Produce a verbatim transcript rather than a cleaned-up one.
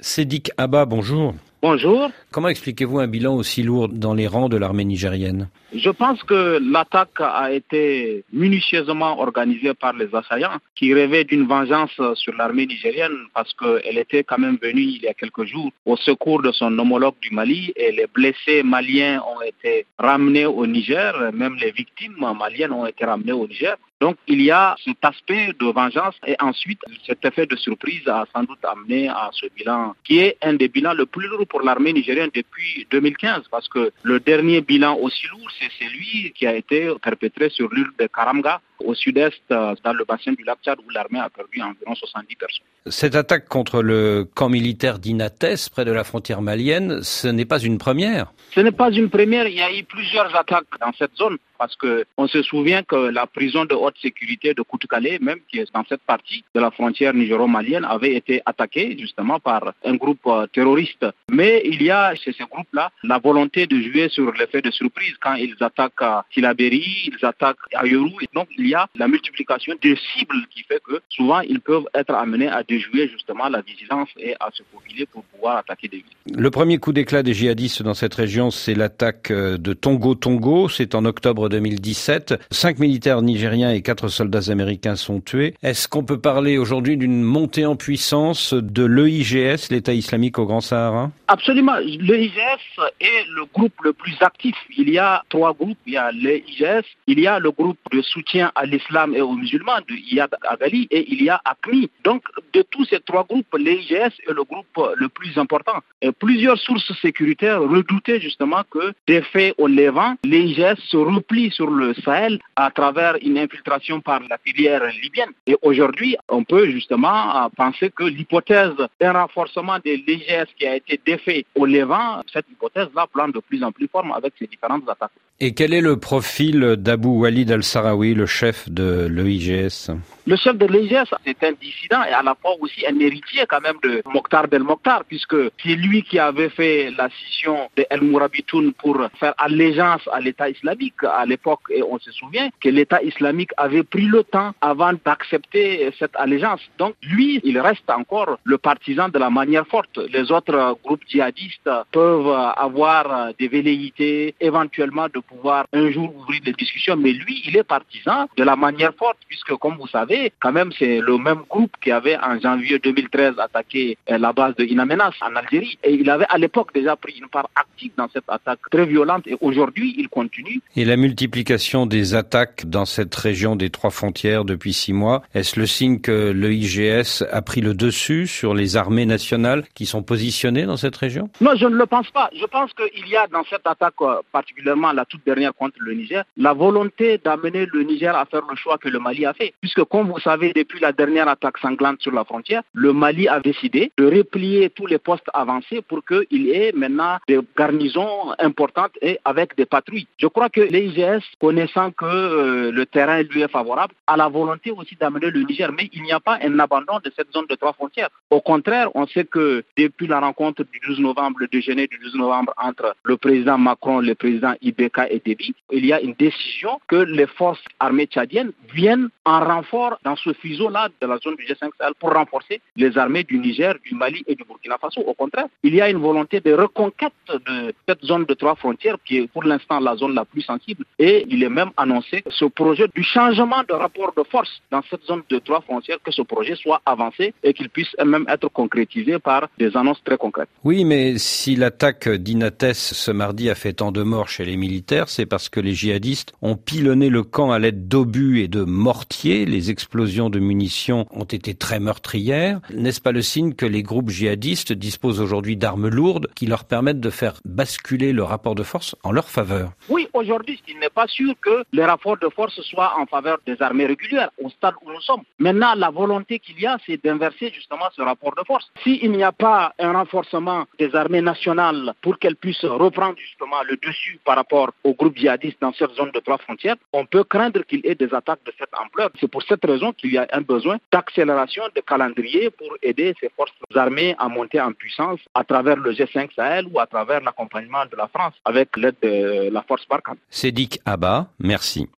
Sédik Abba, bonjour. Bonjour. Comment expliquez-vous un bilan aussi lourd dans les rangs de l'armée nigérienne? Je pense que l'attaque a été minutieusement organisée par les assaillants qui rêvaient d'une vengeance sur l'armée nigérienne parce qu'elle était quand même venue il y a quelques jours au secours de son homologue du Mali et les blessés maliens ont été ramenés au Niger, même les victimes maliennes ont été ramenées au Niger. Donc il y a cet aspect de vengeance et ensuite cet effet de surprise a sans doute amené à ce bilan qui est un des bilans le plus lourd pour l'armée nigérienne depuis deux mille quinze parce que le dernier bilan aussi lourd c'est celui qui a été perpétré sur l'île de Karamga au sud-est dans le bassin du lac Tchad où l'armée a perdu environ soixante-dix personnes. Cette attaque contre le camp militaire d'Inates près de la frontière malienne, ce n'est pas une première. Ce n'est pas une première, il y a eu plusieurs attaques dans cette zone parce que on se souvient que la prison de haute sécurité de Koutoukale, même qui est dans cette partie de la frontière nigéro-malienne, avait été attaquée justement par un groupe terroriste. Mais il y a chez ces groupes-là la volonté de jouer sur l'effet de surprise quand ils attaquent à Tilaberi, ils attaquent à Yorou. Donc il y a la multiplication des cibles qui fait que souvent ils peuvent être amenés à déjouer justement la vigilance et à se faufiler pour pouvoir attaquer des villes. Le premier coup d'éclat des djihadistes dans cette région, c'est l'attaque de Tongo-Tongo. C'est en octobre deux mille dix-sept. Cinq militaires nigériens et quatre soldats américains sont tués. Est-ce qu'on peut parler aujourd'hui d'une montée en puissance de l'E I G S, l'État islamique au Grand Sahara? Absolument. L'E I G S est le groupe le plus actif. Il y a trois groupes. Il y a l'E I G S, il y a le groupe de soutien à l'islam et aux musulmans de Iyad Agali et il y a A C M I. Donc, de tous ces trois groupes, l'E I G S est le groupe le plus important. Et plusieurs sources sécuritaires redoutaient justement que des faits au Levant, l'E I G S se replie sur le Sahel à travers une infiltration par la filière libyenne. Et aujourd'hui, on peut justement penser que l'hypothèse d'un renforcement de l'E I G S qui a été défait au Levant, cette hypothèse-là prend de plus en plus forme avec ces différentes attaques. Et quel est le profil d'Abou Walid al-Sahraoui, le chef de l'E I G S? Le chef de l'E I G S, c'est un dissident et à la fois aussi un héritier quand même de Mokhtar Belmokhtar, puisque c'est lui qui avait fait la scission de El Mourabitoun pour faire allégeance à l'État islamique à l'époque. Et on se souvient que l'État islamique avait pris le temps avant d'accepter cette allégeance. Donc lui, il reste encore le partisan de la manière forte. Les autres groupes djihadistes peuvent avoir des velléités éventuellement de pouvoir un jour ouvrir des discussions, mais lui, il est partisan de la manière forte, puisque comme vous savez, quand même, c'est le même groupe qui avait en janvier deux mille treize attaqué la base de Inamenas en Algérie, et il avait à l'époque déjà pris une part active dans cette attaque très violente, et aujourd'hui, il continue. Et la multiplication des attaques dans cette région des trois frontières depuis six mois, est-ce le signe que l'E I G S a pris le dessus sur les armées nationales qui sont positionnées dans cette région? Non, je ne le pense pas. Je pense qu'il y a dans cette attaque, particulièrement la toute dernière contre le Niger, la volonté d'amener le Niger à faire le choix que le Mali a fait. Puisque comme vous savez, depuis la dernière attaque sanglante sur la frontière, le Mali a décidé de replier tous les postes avancés pour qu'il y ait maintenant des garnisons importantes et avec des patrouilles. Je crois que l'E I G S, connaissant que euh, le terrain lui est favorable, a la volonté aussi d'amener le Niger. Mais il n'y a pas un abandon de cette zone de trois frontières. Au contraire, on sait que depuis la rencontre du douze novembre, le déjeuner du douze novembre entre le président Macron, le président Ibeka et Déby, il y a une décision que les forces armées tchadiennes viennent en renfort dans ce fuseau-là de la zone du G cinq Sahel pour renforcer les armées du Niger, du Mali et du Burkina Faso. Au contraire, il y a une volonté de reconquête de cette zone de trois frontières qui est pour l'instant la zone la plus sensible. Et il est même annoncé ce projet du changement de rapport de force dans cette zone de trois frontières, que ce projet soit avancé et qu'il puisse même être concrétisé par des annonces très concrètes. Oui, mais si l'attaque d'Inates ce mardi a fait tant de morts chez les militaires, c'est parce que les djihadistes ont pilonné le camp à l'aide d'obus et de mortiers. Les explosions de munitions ont été très meurtrières. N'est-ce pas le signe que les groupes djihadistes disposent aujourd'hui d'armes lourdes qui leur permettent de faire basculer le rapport de force en leur faveur? Oui, aujourd'hui, il n'est pas sûr que les rapports de force soient en faveur des armées régulières au stade où nous sommes. Maintenant, la volonté qu'il y a, c'est d'inverser justement ce rapport de force. S'il n'y a pas un renforcement des armées nationales pour qu'elles puissent reprendre justement le dessus par rapport aux groupes djihadistes dans cette zone de trois frontières, on peut craindre qu'il y ait des attaques de cette ampleur. C'est pour cette raison qu'il y a un besoin d'accélération de calendrier pour aider ces forces armées à monter en puissance à travers le G cinq Sahel ou à travers l'accompagnement de la France avec l'aide de la force Barkhane. Sédik Abba, merci.